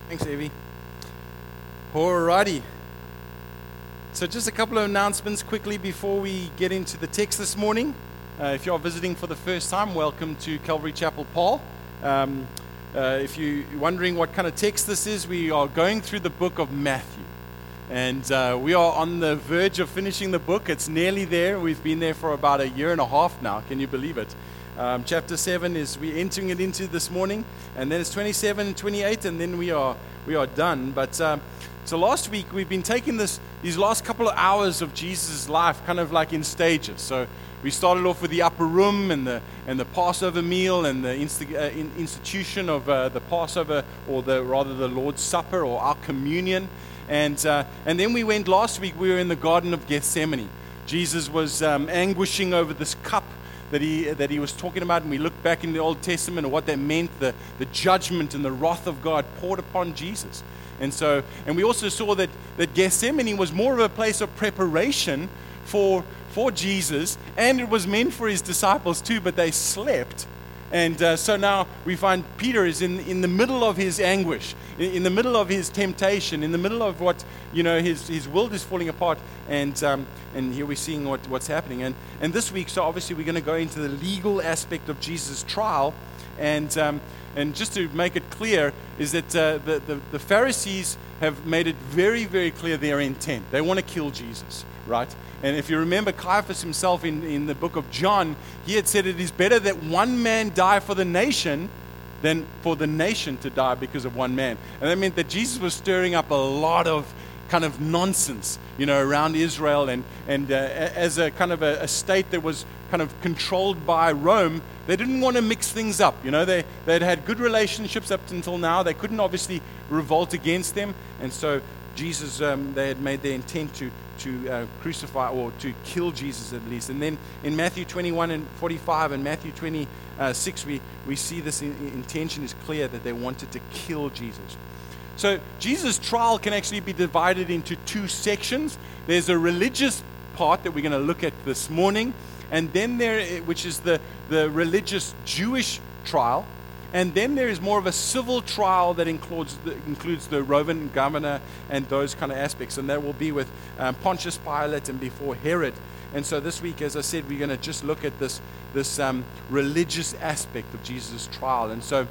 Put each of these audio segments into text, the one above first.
Thanks, Evie. Alrighty. So just a couple of announcements quickly before we get into the text this morning. If you are visiting for the first time, welcome to Calvary Chapel Paul. If you're wondering what kind of text this is, we are going through the book of Matthew. And we are on the verge of finishing the book. It's nearly there. We've been there for about a year and a half now. Can you believe it? Chapter 7 is we're entering it into this morning, and then it's 27 and 28, and then we are done. But so last week we've been taking these last couple of hours of Jesus' life kind of like in stages. So we started off with the upper room and the Passover meal and the institution of the Passover, or the Lord's Supper or our communion. And then we went last week. We were in the Garden of Gethsemane. Jesus was anguishing over this cup that he was talking about, and we looked back in the Old Testament and what that meant, the judgment and the wrath of God poured upon Jesus. And we also saw that Gethsemane was more of a place of preparation for Jesus, and it was meant for his disciples too, but they slept. And so now we find Peter is in the middle of his anguish, in the middle of his temptation, in the middle of what, his world is falling apart, and here we're seeing what's happening. And this week, so obviously we're going to go into the legal aspect of Jesus' trial, and just to make it clear is that the Pharisees have made it very, very clear their intent. They want to kill Jesus, right? And if you remember Caiaphas himself in the book of John, he had said it is better that one man die for the nation than for the nation to die because of one man. And that meant that Jesus was stirring up a lot of kind of nonsense, around Israel, and as a kind of a state that was kind of controlled by Rome, they didn't want to mix things up. They'd had good relationships up until now. They couldn't obviously revolt against them, and so Jesus, they had made their intent to crucify or to kill Jesus at least. And then in Matthew 21 and 45 and Matthew 26, we see this intention is clear that they wanted to kill Jesus. So Jesus' trial can actually be divided into two sections. There's a religious part that we're going to look at this morning, and then which is the religious Jewish trial. And then there is more of a civil trial that includes the Roman governor and those kind of aspects. And that will be with Pontius Pilate and before Herod. And so this week, as I said, we're going to just look at this religious aspect of Jesus' trial. And so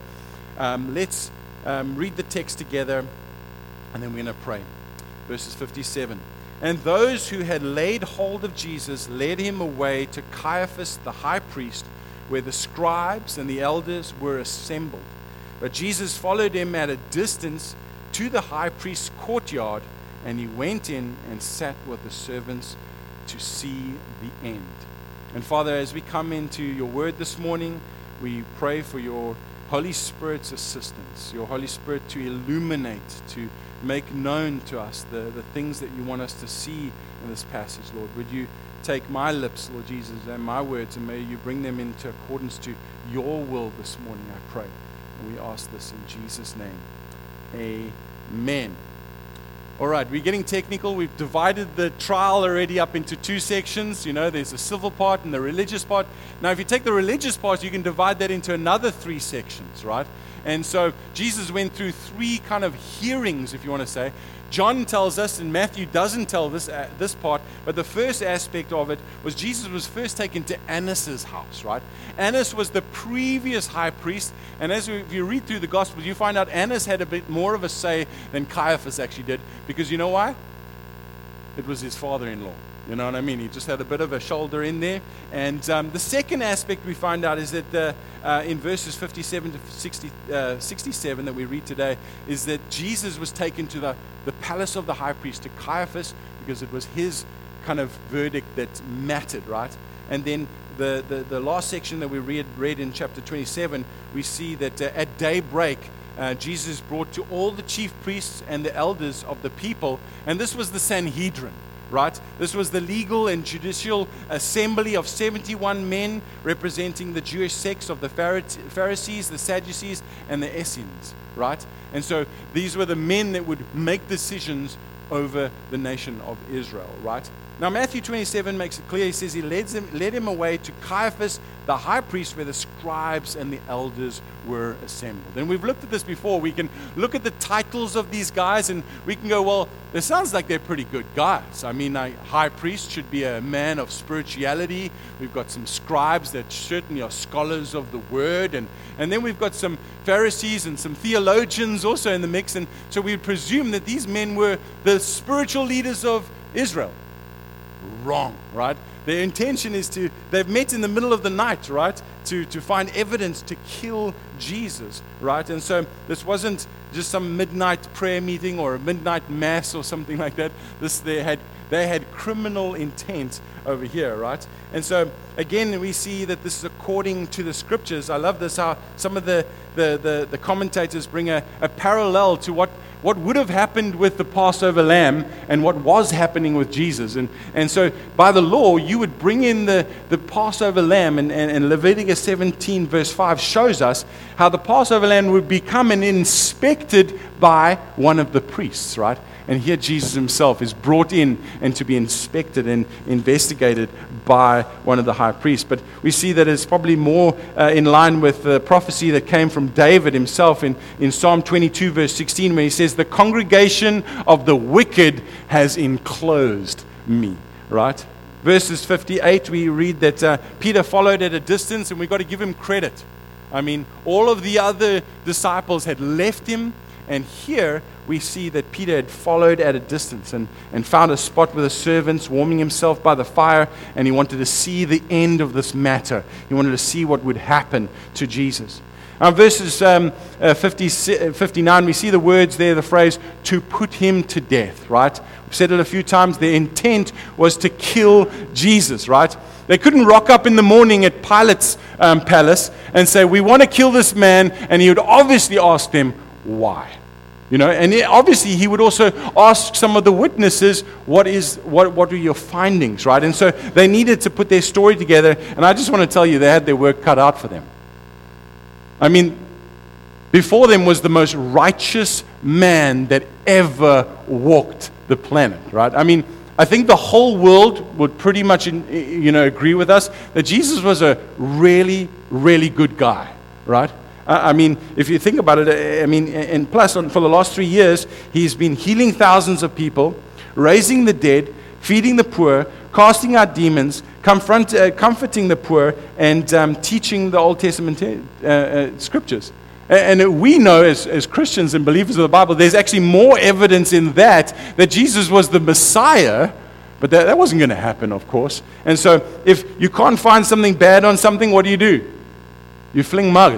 let's read the text together, and then we're going to pray. Verses 57. And those who had laid hold of Jesus led him away to Caiaphas the high priest, where the scribes and the elders were assembled. But Jesus followed him at a distance to the high priest's courtyard, and he went in and sat with the servants to see the end. And Father, as we come into your word this morning, we pray for your Holy Spirit's assistance, your Holy Spirit to illuminate, to make known to us the things that you want us to see in this passage, Lord. Would you take my lips, Lord Jesus, and my words, and may you bring them into accordance to your will this morning, I pray. And we ask this in Jesus' name. Amen. All right, we're getting technical. We've divided the trial already up into two sections. There's the civil part and the religious part. Now, if you take the religious part, you can divide that into another three sections, right? And so Jesus went through three kind of hearings, if you want to say. John tells us, and Matthew doesn't tell this part, but the first aspect of it was Jesus was first taken to Annas' house, right? Annas was the previous high priest, and if you read through the Gospels, you find out Annas had a bit more of a say than Caiaphas actually did, because you know why? It was his father-in-law. You know what I mean? He just had a bit of a shoulder in there. And the second aspect we find out is that in verses 57 to 67 that we read today is that Jesus was taken to the palace of the high priest, to Caiaphas, because it was his kind of verdict that mattered, right? And then the last section that we read in chapter 27, we see that at daybreak, Jesus brought to all the chief priests and the elders of the people, and this was the Sanhedrin. Right? This was the legal and judicial assembly of 71 men representing the Jewish sects of the Pharisees, the Sadducees, and the Essenes. Right? And so these were the men that would make decisions over the nation of Israel. Right? Now Matthew 27 makes it clear. He says he led him away to Caiaphas the high priest where the scribes and the elders were assembled. And we've looked at this before. We can look at the titles of these guys and we can go, well, it sounds like they're pretty good guys. I mean, a high priest should be a man of spirituality. We've got some scribes that certainly are scholars of the word. And then we've got some Pharisees and some theologians also in the mix. And so we presume that these men were the spiritual leaders of Israel. Wrong, right? Their intention is they've met in the middle of the night, right? To find evidence to kill Jesus, right? And so this wasn't just some midnight prayer meeting or a midnight mass or something like that. They had criminal intent over here, right? And so again, we see that this is according to the scriptures. I love this, how some of the commentators bring a parallel to what would have happened with the Passover lamb and what was happening with Jesus. And so by the law, you would bring in the Passover lamb, and Leviticus 17 verse 5 shows us how the Passover lamb would be come and inspected by one of the priests, right? And here Jesus himself is brought in and to be inspected and investigated by one of the high priests. But we see that it's probably more in line with the prophecy that came from David himself in Psalm 22 verse 16, where he says, the congregation of the wicked has enclosed me, right? Verses 58, we read that Peter followed at a distance, and we've got to give him credit. I mean, all of the other disciples had left him, and here we see that Peter had followed at a distance and found a spot with the servants, warming himself by the fire, and he wanted to see the end of this matter. He wanted to see what would happen to Jesus. Verses 59, we see the words there, the phrase, to put him to death, right? We've said it a few times. Their intent was to kill Jesus, right? They couldn't rock up in the morning at Pilate's palace and say, we want to kill this man, and he would obviously ask them, why? You know, and obviously he would also ask some of the witnesses, what are your findings, right? And so they needed to put their story together, and I just want to tell you, they had their work cut out for them. I mean, before them was the most righteous man that ever walked the planet, right? I mean, I think the whole world would pretty much, agree with us that Jesus was a really, really good guy, right? I mean, if you think about it, and plus, for the last 3 years, he's been healing thousands of people, raising the dead, feeding the poor, casting out demons, comforting the poor, and teaching the Old Testament scriptures. And we know as Christians and believers of the Bible, there's actually more evidence in that Jesus was the Messiah, but that wasn't going to happen, of course. And so if you can't find something bad on something, what do? You fling mud.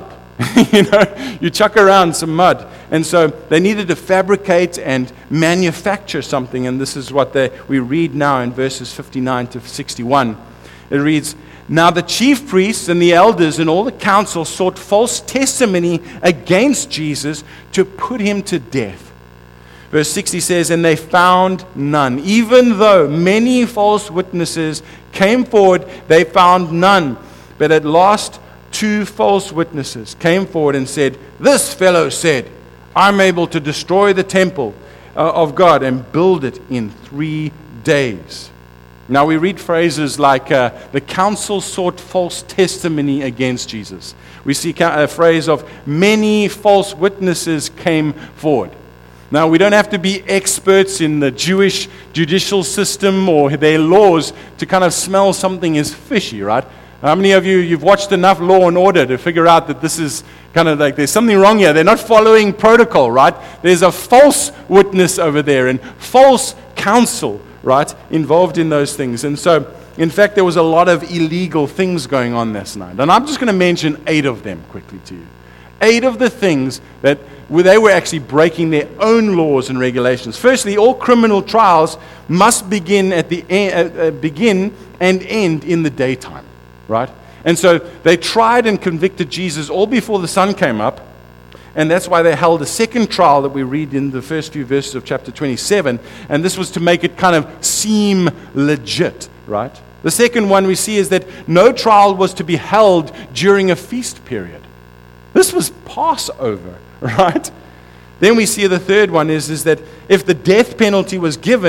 You chuck around some mud. And so they needed to fabricate and manufacture something, and this is what we read now in verses 59 to 61. It reads, now the chief priests and the elders and all the council sought false testimony against Jesus to put him to death. Verse 60 says, and they found none. Even though many false witnesses came forward, they found none. But at last 2 false witnesses came forward and said, this fellow said, I'm able to destroy the temple of God and build it in 3 days. Now we read phrases like the council sought false testimony against Jesus. We see a phrase of many false witnesses came forward. Now we don't have to be experts in the Jewish judicial system or their laws to kind of smell something is fishy, right? How many of you've watched enough Law and Order to figure out that this is kind of like there's something wrong here? They're not following protocol, right? There's a false witness over there and false counsel, right, involved in those things. And so, in fact, there was a lot of illegal things going on this night. And I'm just going to mention 8 of them quickly to you. 8 of the things that they were actually breaking their own laws and regulations. Firstly, all criminal trials must begin at the begin and end in the daytime. Right? And so they tried and convicted Jesus all before the sun came up, and that's why they held a second trial that we read in the first few verses of chapter 27, and this was to make it kind of seem legit, right? The second one we see is that no trial was to be held during a feast period. This was Passover, right? Then we see the third one is that if the death penalty was given,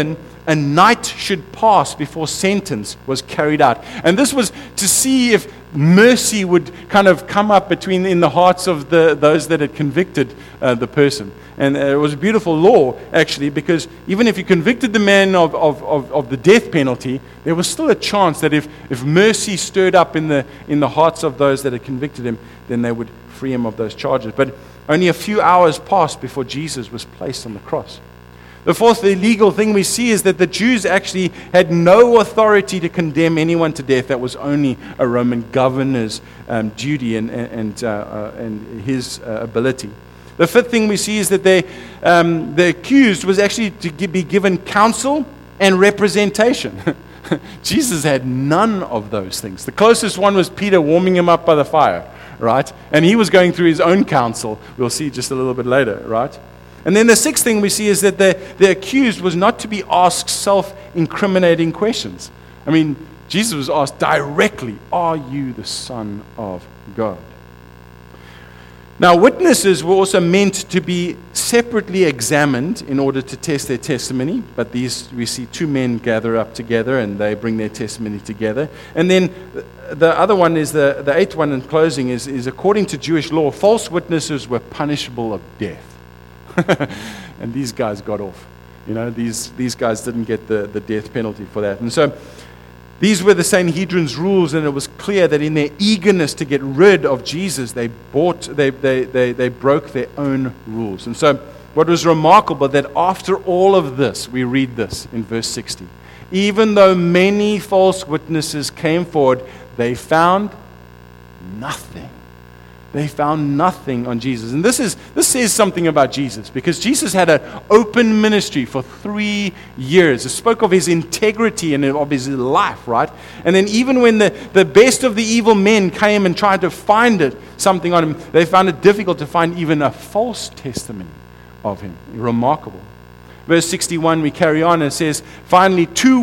a night should pass before sentence was carried out. And this was to see if mercy would kind of come up in the hearts of those that had convicted the person. And it was a beautiful law, actually, because even if you convicted the man of the death penalty, there was still a chance that if mercy stirred up in the hearts of those that had convicted him, then they would free him of those charges. But only a few hours passed before Jesus was placed on the cross. The fourth illegal thing we see is that the Jews actually had no authority to condemn anyone to death. That was only a Roman governor's duty and his ability. The fifth thing we see is that the accused was actually to be given counsel and representation. Jesus had none of those things. The closest one was Peter warming him up by the fire, right? And he was going through his own counsel. We'll see just a little bit later, right? And then the sixth thing we see is that the accused was not to be asked self-incriminating questions. I mean, Jesus was asked directly, "Are you the Son of God?" Now, witnesses were also meant to be separately examined in order to test their testimony. But these, we see two men gather up together and they bring their testimony together. And then the other one is the eighth one in closing is according to Jewish law, false witnesses were punishable of death. And these guys got off. You know, these guys didn't get the death penalty for that. And so these were the Sanhedrin's rules, and it was clear that in their eagerness to get rid of Jesus, they broke their own rules. And so what was remarkable that after all of this, we read this in verse 60. Even though many false witnesses came forward, they found nothing. They found nothing on Jesus. And this says something about Jesus, because Jesus had an open ministry for 3 years. It spoke of his integrity and of his life, right? And then even when the best of the evil men came and tried to find something on him, they found it difficult to find even a false testimony of him. Remarkable. Verse 61, we carry on and it says, finally, two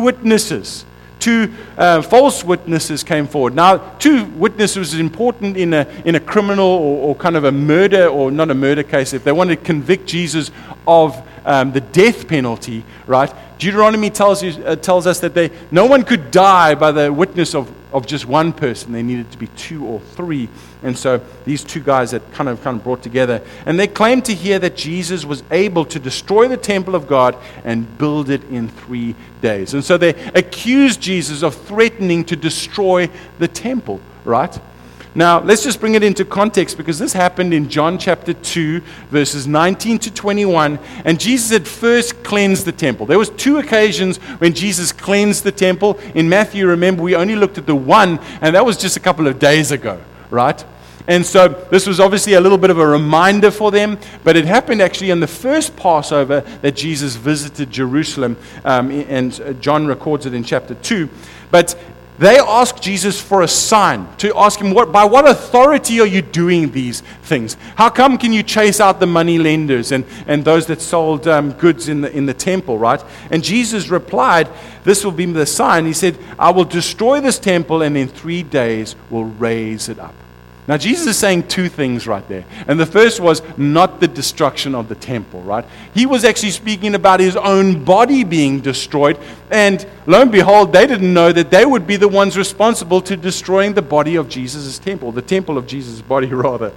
false witnesses came forward. Now, two witnesses is important in a criminal or kind of a murder, or not a murder case. If they want to convict Jesus of the death penalty, right? Deuteronomy tells us that no one could die by the witness of just one person. They needed to be two or three. And so these two guys that kind of brought together. And they claimed to hear that Jesus was able to destroy the temple of God and build it in 3 days. And so they accused Jesus of threatening to destroy the temple, right? Now, let's just bring it into context, because this happened in John chapter 2, verses 19 to 21, and Jesus had first cleansed the temple. There was 2 occasions when Jesus cleansed the temple. In Matthew, remember, we only looked at the one, and that was just a couple of days ago, right? And so this was obviously a little bit of a reminder for them, but it happened actually on the first Passover that Jesus visited Jerusalem, and John records it in chapter 2. But they asked Jesus for a sign, to ask him, by what authority are you doing these things? How come can you chase out the money lenders and those that sold goods in the temple, right? And Jesus replied, this will be the sign. He said, I will destroy this temple and in 3 days will raise it up. Now, Jesus is saying 2 things right there. And the first was not the destruction of the temple, right? He was actually speaking about his own body being destroyed. And lo and behold, they didn't know that they would be the ones responsible to destroying the body of Jesus' temple, the temple of Jesus' body, rather.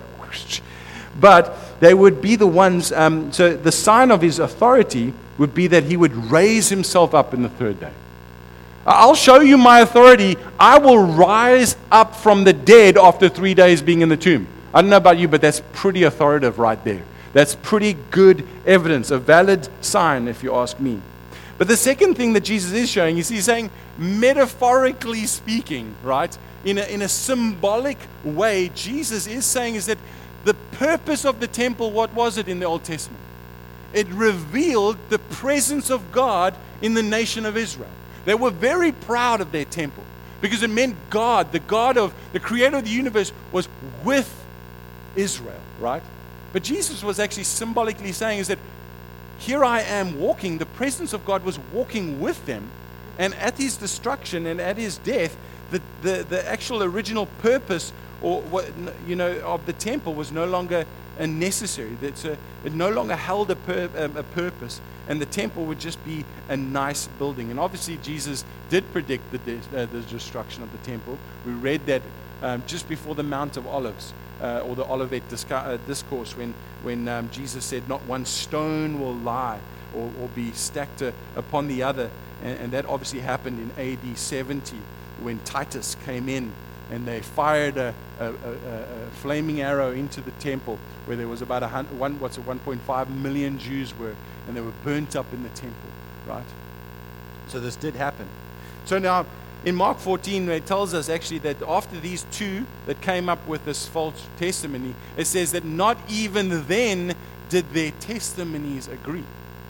But they would be the ones, so the sign of his authority would be that he would raise himself up in the 3rd day. I'll show you my authority. I will rise up from the dead after 3 days being in the tomb. I don't know about you, but that's pretty authoritative right there. That's pretty good evidence, a valid sign if you ask me. But the second thing that Jesus is showing is he's saying, metaphorically speaking, right, in a symbolic way, Jesus is saying is that the purpose of the temple, what was it in the Old Testament? It revealed the presence of God in the nation of Israel. They were very proud of their temple because it meant God, the creator of the universe, was with Israel, right? But Jesus was actually symbolically saying is that here I am walking, the presence of God was walking with them, and at his destruction and at his death, the actual original purpose of the temple was no longer necessary. It no longer held a purpose, and the temple would just be a nice building. And obviously, Jesus did predict the destruction of the temple. We read that just before the Mount of Olives, or the Olivet Discourse, when Jesus said, "Not one stone will lie or be stacked upon the other," and that obviously happened in AD 70 when Titus came in and they fired a flaming arrow into the temple where there was about 1.5 million Jews were, and they were burnt up in the temple, right? So this did happen. So now, in Mark 14, it tells us actually that after these two that came up with this false testimony, it says that not even then did their testimonies agree.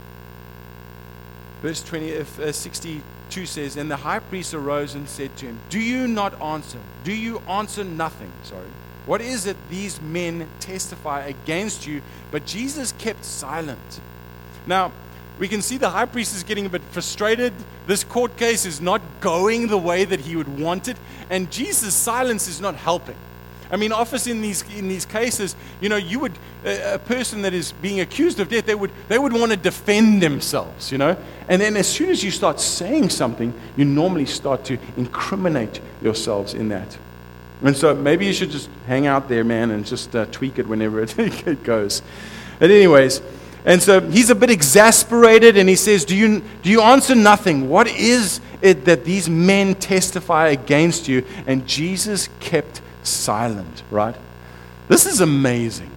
Verse 62 says, "And the high priest arose and said to him, 'Do you not answer? Do you answer nothing?'" Sorry. "What is it these men testify against you?" But Jesus kept silent. Now, we can see the high priest is getting a bit frustrated. This court case is not going the way that he would want it, and Jesus' silence is not helping. I mean, often in these cases, you would a person that is being accused of death, they would want to defend themselves, And then as soon as you start saying something, you normally start to incriminate yourselves in that. And so maybe you should just hang out there, man, and just tweak it whenever it goes. But anyways, and so he's a bit exasperated, and he says, "Do you answer nothing? What is it that these men testify against you?" And Jesus kept silent, right? This is amazing.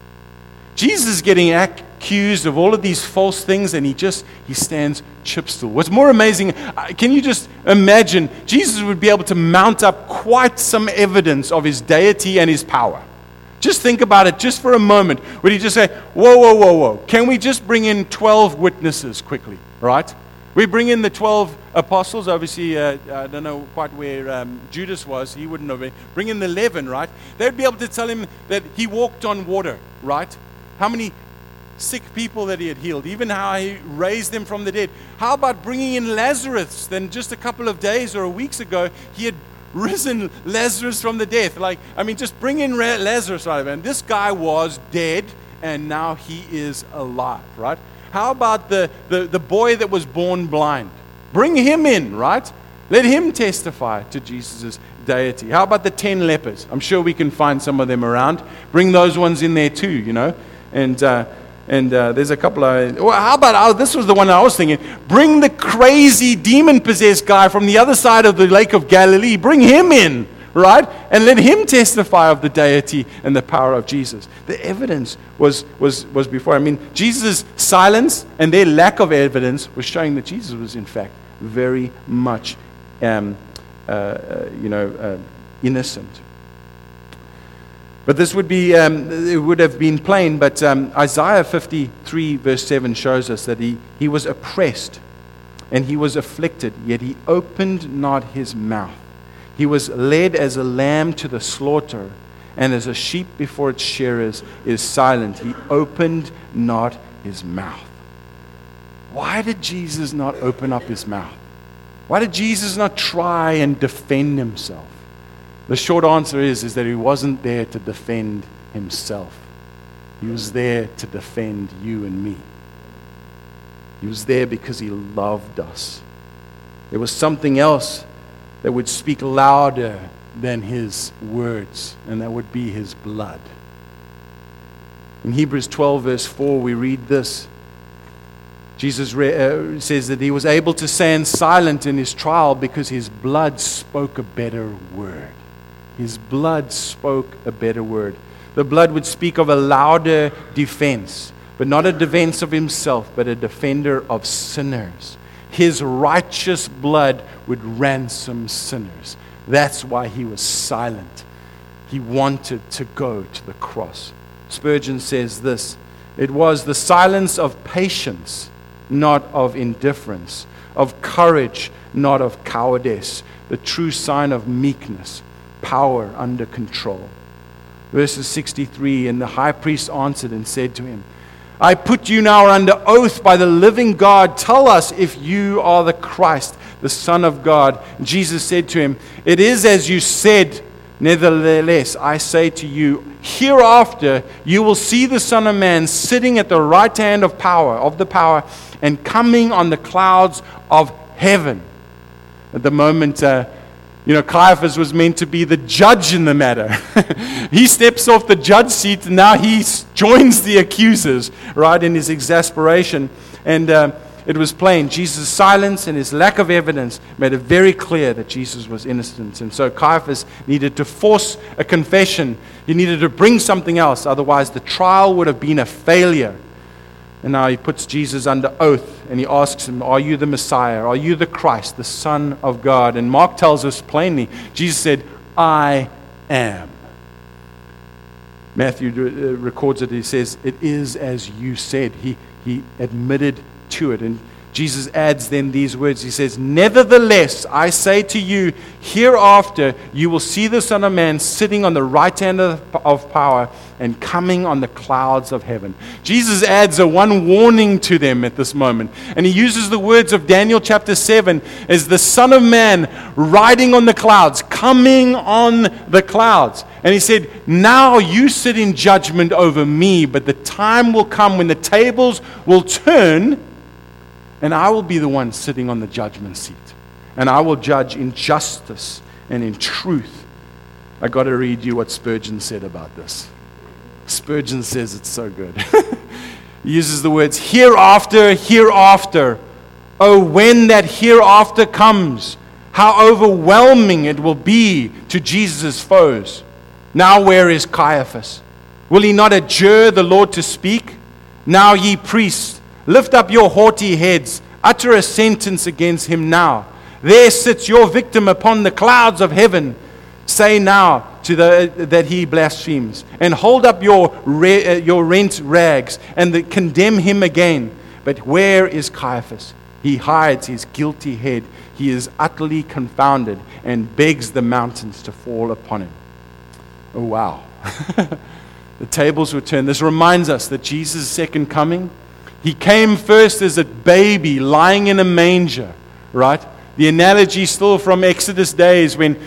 Jesus is getting accused of all of these false things, and he stands chip still. What's more amazing, can you just imagine, Jesus would be able to mount up quite some evidence of his deity and his power. Just think about it just for a moment. Would he just say, whoa, can we just bring in 12 witnesses quickly, right? We bring in the 12 apostles. Obviously, I don't know quite where Judas was. He wouldn't have been. Bring in the 11, right? They'd be able to tell him that he walked on water, right? How many sick people that he had healed, even how he raised them from the dead. How about bringing in Lazarus? Then just a couple of days or weeks ago, he had risen Lazarus from the death. Just bring in Lazarus, right? And this guy was dead, and now he is alive, right? How about the boy that was born blind? Bring him in, right? Let him testify to Jesus' deity. How about the 10 lepers? I'm sure we can find some of them around. Bring those ones in there too, And there's a couple of... Well, how about... this was the one I was thinking. Bring the crazy demon-possessed guy from the other side of the Lake of Galilee. Bring him in, right? And let him testify of the deity and the power of Jesus. The evidence was before. Jesus' silence and their lack of evidence was showing that Jesus was, in fact, very much, innocent. But this would be, it would have been plain, but Isaiah 53 verse 7 shows us that he was oppressed and he was afflicted, yet he opened not his mouth. He was led as a lamb to the slaughter, and as a sheep before its shearers is silent. He opened not his mouth. Why did Jesus not open up his mouth? Why did Jesus not try and defend himself? The short answer is that he wasn't there to defend himself. He was there to defend you and me. He was there because he loved us. There was something else that would speak louder than his words, and that would be his blood. In Hebrews 12 verse 4 we read this. Jesus says that he was able to stand silent in his trial because his blood spoke a better word. His blood spoke a better word. The blood would speak of a louder defense, but not a defense of himself, but a defender of sinners. His righteous blood would ransom sinners. That's why he was silent. He wanted to go to the cross. Spurgeon says this: it was the silence of patience, not of indifference, of courage, not of cowardice, the true sign of meekness, power under control. Verses 63, and the high priest answered and said to him, I put you now under oath by the living God. Tell us if you are the Christ, the Son of God. Jesus said to him, it is as you said. Nevertheless, I say to you, hereafter you will see the Son of Man sitting at the right hand of the power, and coming on the clouds of heaven. At the moment, Caiaphas was meant to be the judge in the matter. He steps off the judge seat, and now he joins the accusers, right, in his exasperation. And it was plain. Jesus' silence and his lack of evidence made it very clear that Jesus was innocent. And so Caiaphas needed to force a confession. He needed to bring something else. Otherwise, the trial would have been a failure. And now he puts Jesus under oath, and he asks him, are you the Messiah? Are you the Christ, the Son of God? And Mark tells us plainly, Jesus said, I am. Matthew records it. He says, it is as you said. He admitted to it. And Jesus adds then these words. He says, nevertheless, I say to you, hereafter you will see the Son of Man sitting on the right hand of power and coming on the clouds of heaven. Jesus adds a one warning to them at this moment. And he uses the words of Daniel chapter 7 as the Son of Man riding on the clouds, coming on the clouds. And he said, now you sit in judgment over me, but the time will come when the tables will turn, and I will be the one sitting on the judgment seat. And I will judge in justice and in truth. I got to read you what Spurgeon said about this. Spurgeon says it's so good. He uses the words, hereafter, hereafter. Oh, when that hereafter comes, how overwhelming it will be to Jesus' foes. Now where is Caiaphas? Will he not adjure the Lord to speak? Now ye priests, lift up your haughty heads, utter a sentence against him now. There sits your victim upon the clouds of heaven. Say now that he blasphemes, and hold up your rent rags, and condemn him again. But where is Caiaphas? He hides his guilty head. He is utterly confounded, and begs the mountains to fall upon him. Oh, wow. The tables were turned. This reminds us that Jesus' second coming, he came first as a baby lying in a manger, right? The analogy still from Exodus days when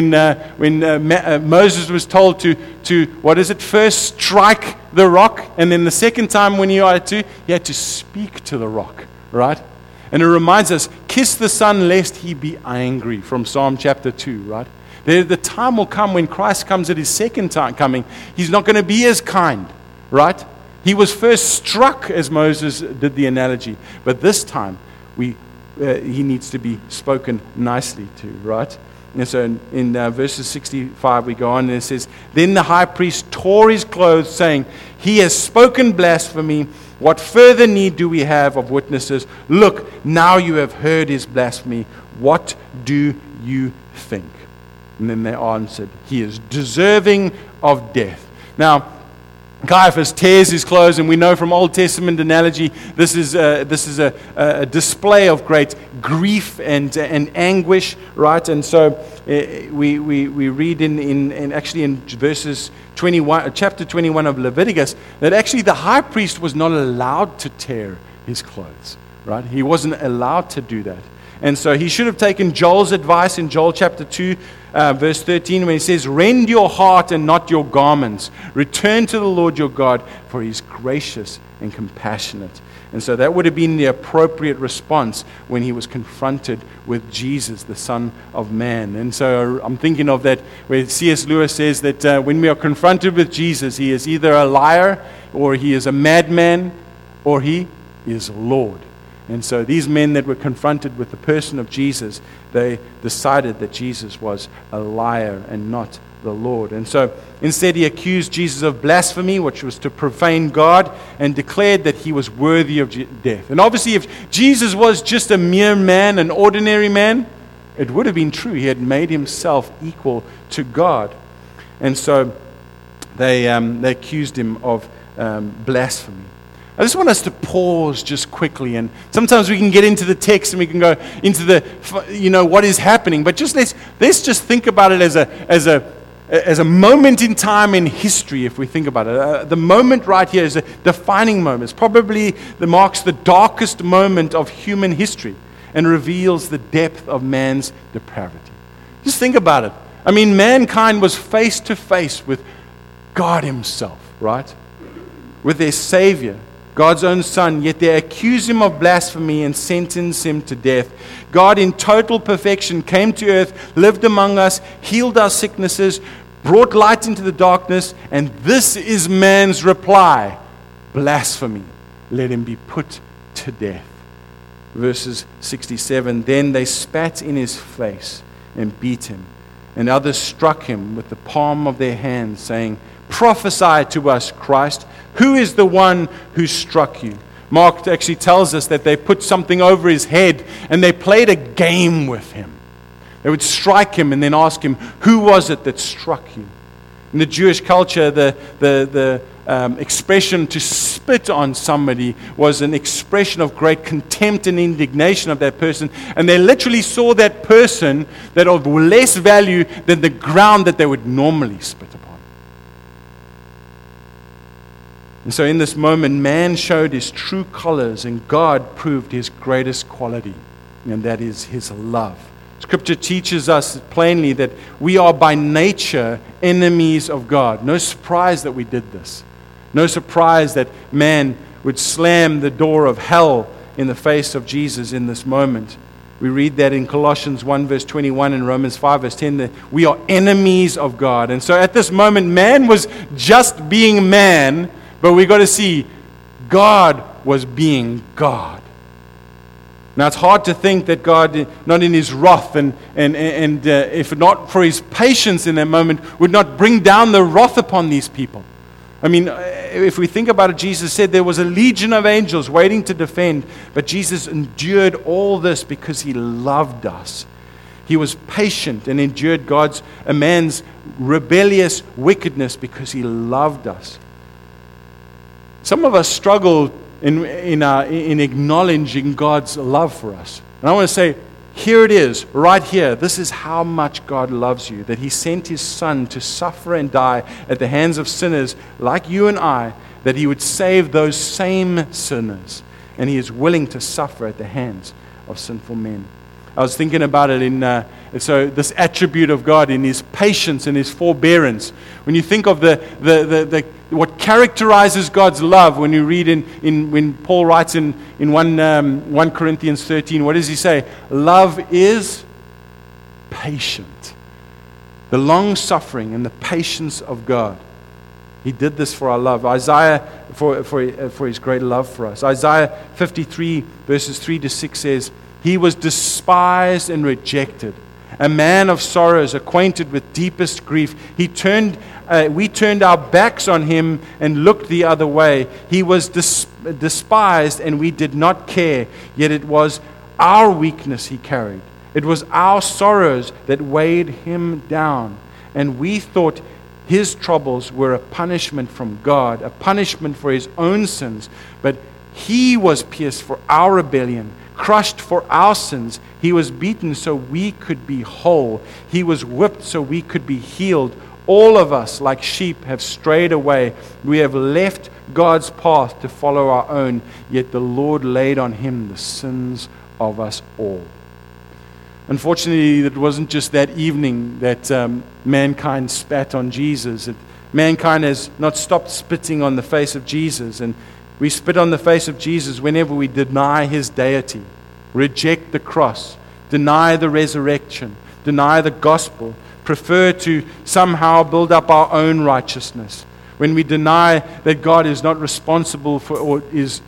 Moses was told to what is it, first strike the rock, and then the second time when he had to speak to the rock, right? And it reminds us, kiss the Son lest he be angry, from Psalm chapter 2, right? The time will come when Christ comes at his second time coming. He's not going to be as kind, right? He was first struck, as Moses did the analogy, but this time he needs to be spoken nicely to, right? And so in verses 65 we go on, and it says, then the high priest tore his clothes, saying, he has spoken blasphemy. What further need do we have of witnesses? Look, now you have heard his blasphemy. What do you think? And then they answered, he is deserving of death. Now, Caiaphas tears his clothes, and we know from Old Testament analogy, this is a display of great grief and anguish, right? And so we read in actually in verses 21, chapter 21 of Leviticus, that actually the high priest was not allowed to tear his clothes, right? He wasn't allowed to do that. And so he should have taken Joel's advice in Joel chapter 2, verse 13, when he says, rend your heart and not your garments. Return to the Lord your God, for he is gracious and compassionate. And so that would have been the appropriate response when he was confronted with Jesus, the Son of Man. And so I'm thinking of that where C.S. Lewis says that when we are confronted with Jesus, he is either a liar, or he is a madman, or he is Lord. And so these men that were confronted with the person of Jesus, they decided that Jesus was a liar and not the Lord. And so instead he accused Jesus of blasphemy, which was to profane God, and declared that he was worthy of death. And obviously if Jesus was just a mere man, an ordinary man, it would have been true. He had made himself equal to God. And so they accused him of blasphemy. I just want us to pause just quickly, and sometimes we can get into the text and we can go into what is happening, but just let's just think about it as a moment in time in history. If we think about it, the moment right here is a defining moment. It's probably marks the darkest moment of human history and reveals the depth of man's depravity. Just think about it. I mean, mankind was face to face with God himself, right? With their Savior, God's own Son, yet they accuse him of blasphemy and sentence him to death. God in total perfection came to earth, lived among us, healed our sicknesses, brought light into the darkness, and this is man's reply: blasphemy. Let him be put to death. Verses 67, then they spat in his face and beat him, and others struck him with the palm of their hands, saying, prophesy to us, Christ. Who is the one who struck you? Mark actually tells us that they put something over his head and they played a game with him. They would strike him and then ask him, who was it that struck you? In the Jewish culture, the expression to spit on somebody was an expression of great contempt and indignation of that person. And they literally saw that person that of less value than the ground that they would normally spit upon. And so in this moment, man showed his true colors and God proved his greatest quality, and that is his love. Scripture teaches us plainly that we are by nature enemies of God. No surprise that we did this. No surprise that man would slam the door of hell in the face of Jesus in this moment. We read that in Colossians 1 verse 21 and Romans 5 verse 10 that we are enemies of God. And so at this moment, man was just being man, but we got to see God was being God. Now it's hard to think that God, not in his wrath and if not for his patience in that moment, would not bring down the wrath upon these people. I mean, if we think about it, Jesus said there was a legion of angels waiting to defend, but Jesus endured all this because he loved us. He was patient and endured a man's rebellious wickedness because he loved us. Some of us struggle in acknowledging God's love for us. And I want to say, here it is, right here. This is how much God loves you, that he sent his Son to suffer and die at the hands of sinners like you and I, that he would save those same sinners. And he is willing to suffer at the hands of sinful men. I was thinking about it so this attribute of God in his patience and his forbearance. When you think of what characterizes God's love, when you read when Paul writes in 1 Corinthians 13, what does he say? Love is patient. The long suffering and the patience of God. He did this for our love. Isaiah, for his great love for us. Isaiah 53 verses 3 to 6 says, he was despised and rejected, a man of sorrows, acquainted with deepest grief. We turned our backs on him and looked the other way. He was despised and we did not care, yet it was our weakness he carried. It was our sorrows that weighed him down, and we thought his troubles were a punishment from God, a punishment for his own sins, but he was pierced for our rebellion, crushed for our sins. He was beaten so we could be whole. He was whipped so we could be healed. All of us, like sheep, have strayed away. We have left God's path to follow our own, yet the Lord laid on him the sins of us all. Unfortunately, it wasn't just that evening that mankind spat on Jesus. Mankind has not stopped spitting on the face of Jesus, and we spit on the face of Jesus whenever we deny his deity, reject the cross, deny the resurrection, deny the gospel, prefer to somehow build up our own righteousness. When we deny that God is not responsible for,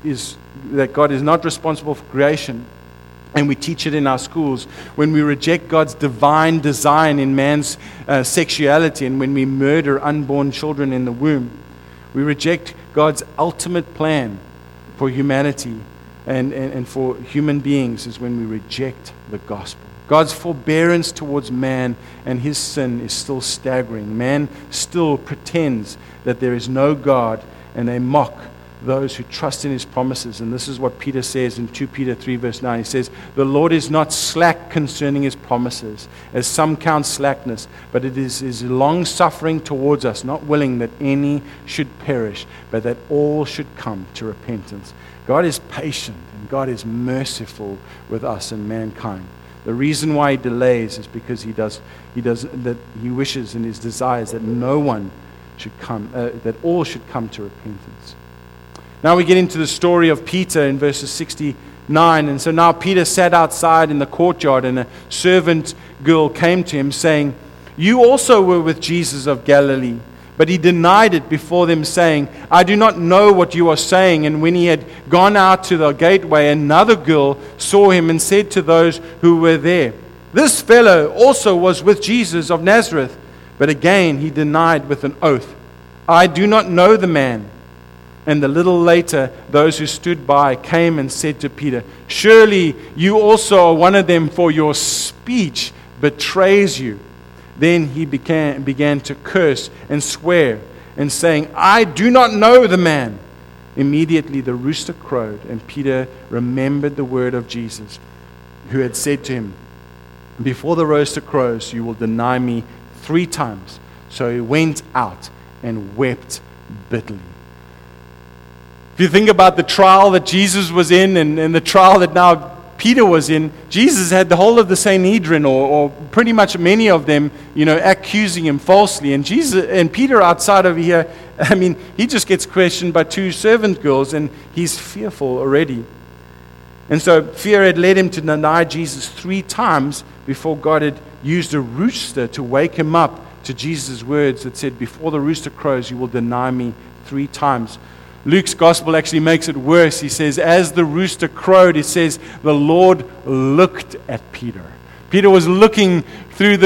that God is not responsible for creation, and we teach it in our schools. When we reject God's divine design in man's sexuality, and when we murder unborn children in the womb, we reject God's ultimate plan for humanity and for human beings is when we reject the gospel. God's forbearance towards man and his sin is still staggering. Man still pretends that there is no God, and they mock those who trust in his promises. And this is what Peter says in 2 Peter 3 verse 9. He says, the Lord is not slack concerning his promises, as some count slackness, but it is his long suffering towards us, not willing that any should perish, but that all should come to repentance. God is patient and God is merciful with us and mankind. The reason why he delays is because he wishes and his desires that no one should come, that all should come to repentance. Now we get into the story of Peter in verses 69. And so now Peter sat outside in the courtyard, and a servant girl came to him saying, "You also were with Jesus of Galilee." But he denied it before them, saying, "I do not know what you are saying." And when he had gone out to the gateway, another girl saw him and said to those who were there, "This fellow also was with Jesus of Nazareth." But again he denied with an oath, "I do not know the man." And a little later, those who stood by came and said to Peter, "Surely you also are one of them, for your speech betrays you." Then he began to curse and swear, and saying, "I do not know the man." Immediately the rooster crowed, and Peter remembered the word of Jesus, who had said to him, "Before the rooster crows, you will deny me 3 times." So he went out and wept bitterly. If you think about the trial that Jesus was in and the trial that now Peter was in, Jesus had the whole of the Sanhedrin, or pretty much many of them, accusing him falsely. And Peter outside over here, he just gets questioned by 2 servant girls, and he's fearful already. And so fear had led him to deny Jesus 3 times before God had used a rooster to wake him up to Jesus' words that said, "Before the rooster crows, you will deny me 3 times." Luke's gospel actually makes it worse. He says, as the rooster crowed, it says, the Lord looked at Peter. Peter was looking through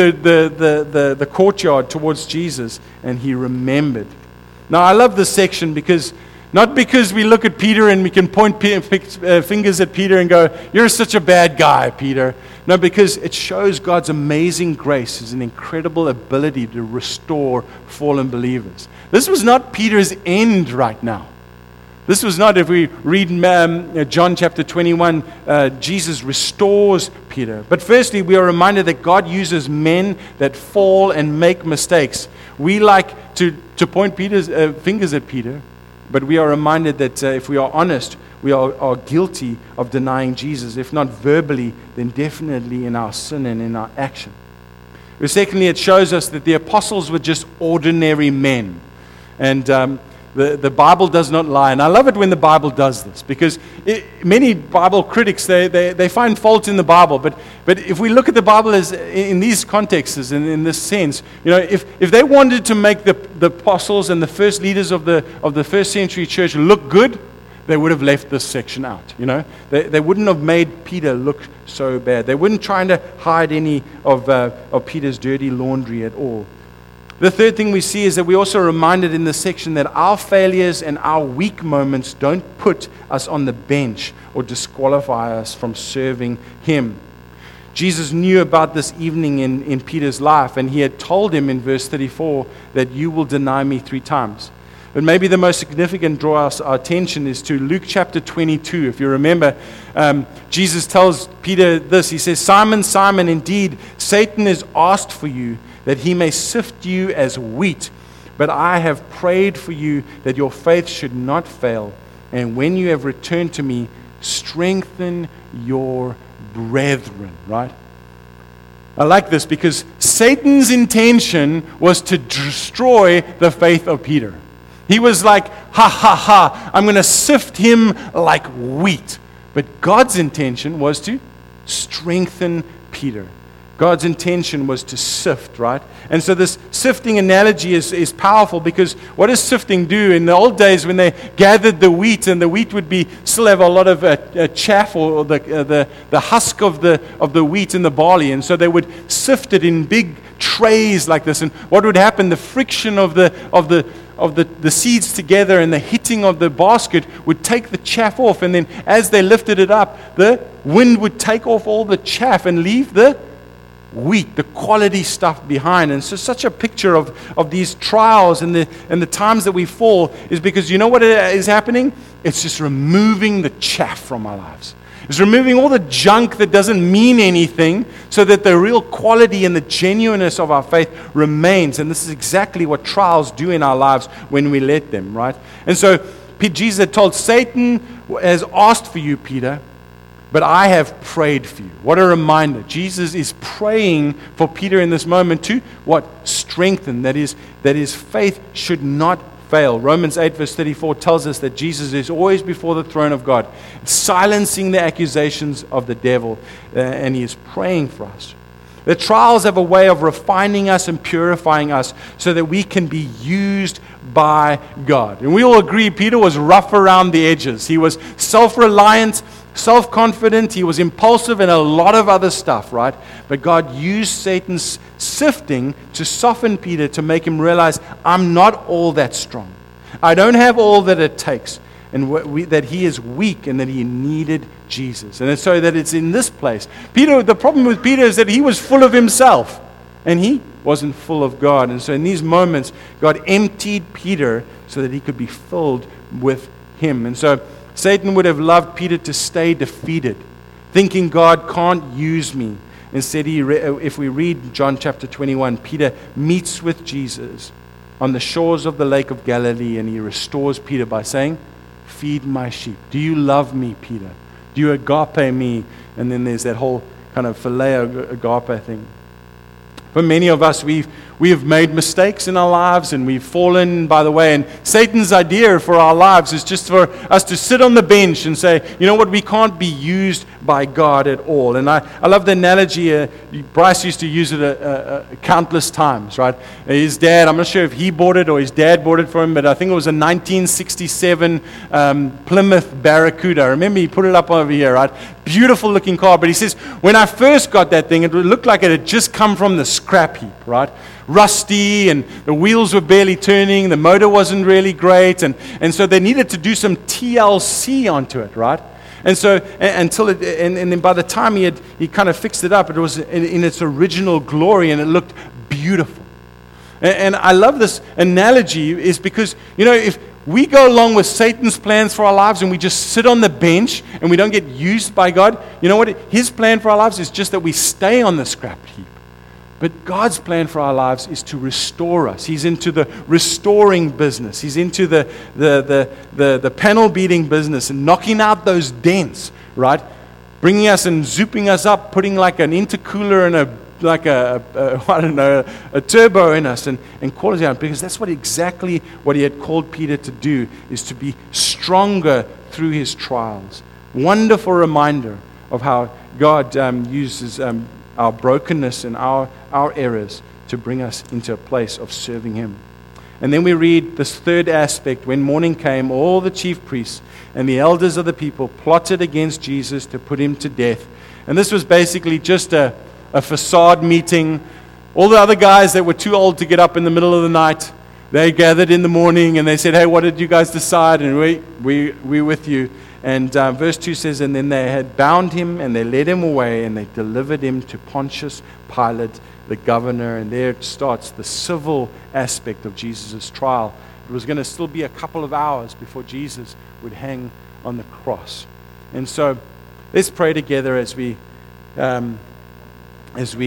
the courtyard towards Jesus, and he remembered. Now, I love this section not because we look at Peter and we can point fingers at Peter and go, "You're such a bad guy, Peter." No, because it shows God's amazing grace, His incredible ability to restore fallen believers. This was not Peter's end right now. This was not, if we read John chapter 21, Jesus restores Peter. But firstly, we are reminded that God uses men that fall and make mistakes. We like to point fingers at Peter, but we are reminded that if we are honest, we are guilty of denying Jesus, if not verbally, then definitely in our sin and in our action. Secondly, it shows us that the apostles were just ordinary men. And the Bible does not lie. And I love it when the Bible does this, because many Bible critics, they find fault in the Bible. But if we look at the Bible as in these contexts and in this sense, if they wanted to make the apostles and the first leaders of the first century church look good, they would have left this section out. They wouldn't have made Peter look so bad. They wouldn't try to hide any of Peter's dirty laundry at all. The third thing we see is that we're also reminded in this section that our failures and our weak moments don't put us on the bench or disqualify us from serving Him. Jesus knew about this evening in Peter's life, and He had told him in verse 34 that you will deny me 3 times. But maybe the most significant draw our attention is to Luke chapter 22. If you remember, Jesus tells Peter this. He says, "Simon, Simon, indeed, Satan has asked for you, that he may sift you as wheat. But I have prayed for you that your faith should not fail. And when you have returned to me, strengthen your brethren." Right? I like this because Satan's intention was to destroy the faith of Peter. He was like, "Ha, ha, ha, I'm going to sift him like wheat." But God's intention was to strengthen Peter. God's intention was to sift, right? And so this sifting analogy is powerful, because what does sifting do? In the old days, when they gathered the wheat, and the wheat would still have a lot of chaff, or the husk of the wheat and the barley, and so they would sift it in big trays like this. And what would happen? The friction of the seeds together and the hitting of the basket would take the chaff off, and then as they lifted it up, the wind would take off all the chaff and leave the wheat, the quality stuff behind. And so such a picture of these trials and the times that we fall is because you know what is happening? It's just removing the chaff from our lives. It's removing all the junk that doesn't mean anything, so that the real quality and the genuineness of our faith remains. And this is exactly what trials do in our lives when we let them, right? And so Jesus had told, Satan has asked for you, Peter, but I have prayed for you. What a reminder. Jesus is praying for Peter in this moment to what? Strengthen. That his faith should not fail. Romans 8 verse 34 tells us that Jesus is always before the throne of God, silencing the accusations of the devil, and he is praying for us. The trials have a way of refining us and purifying us so that we can be used by God. And we all agree Peter was rough around the edges. He was self-reliant, self-confident, he was impulsive, and a lot of other stuff, right? But God used Satan's sifting to soften Peter, to make him realize, I'm not all that strong. I don't have all that it takes. And that he is weak and that he needed Jesus. And so that it's in this place. Peter, the problem with Peter is that he was full of himself. And he wasn't full of God. And so in these moments, God emptied Peter so that he could be filled with him. And so Satan would have loved Peter to stay defeated, thinking God can't use me. Instead, if we read John chapter 21, Peter meets with Jesus on the shores of the Lake of Galilee, and he restores Peter by saying, feed my sheep. Do you love me, Peter? Do you agape me? And then there's that whole kind of phileo agape thing. For many of us, we have made mistakes in our lives and we've fallen by the way. And Satan's idea for our lives is just for us to sit on the bench and say, you know what, we can't be used by God at all. And I love the analogy. Bryce used to use it countless times, right? His dad, I'm not sure if he bought it or his dad bought it for him, but I think it was a 1967 Plymouth Barracuda. I remember he put it up over here, right? Beautiful looking car. But he says, when I first got that thing, it looked like it had just come from the scrap heap, right? Rusty, and the wheels were barely turning, the motor wasn't really great, and so they needed to do some TLC onto it, right? And so and then by the time he kind of fixed it up, it was in its original glory, and it looked beautiful. And I love this analogy is because, you know, if we go along with Satan's plans for our lives and we just sit on the bench and we don't get used by God, you know what? His plan for our lives is just that we stay on the scrap heap. But God's plan for our lives is to restore us. He's into the restoring business. He's into the panel beating business and knocking out those dents, right? Bringing us and zooping us up, putting like an intercooler and a turbo in us and calling it out, because that's exactly what he had called Peter to do, is to be stronger through his trials. Wonderful reminder of how God uses our brokenness and our errors to bring us into a place of serving him. And then we read this third aspect. When morning came, all the chief priests and the elders of the people plotted against Jesus to put him to death. And this was basically just a facade meeting. All the other guys that were too old to get up in the middle of the night, they gathered in the morning and they said, hey, what did you guys decide? And we're with you. And verse 2 says, and then they had bound him and they led him away and they delivered him to Pontius Pilate, the governor. And there it starts the civil aspect of Jesus' trial. It was going to still be a couple of hours before Jesus would hang on the cross. And so let's pray together as we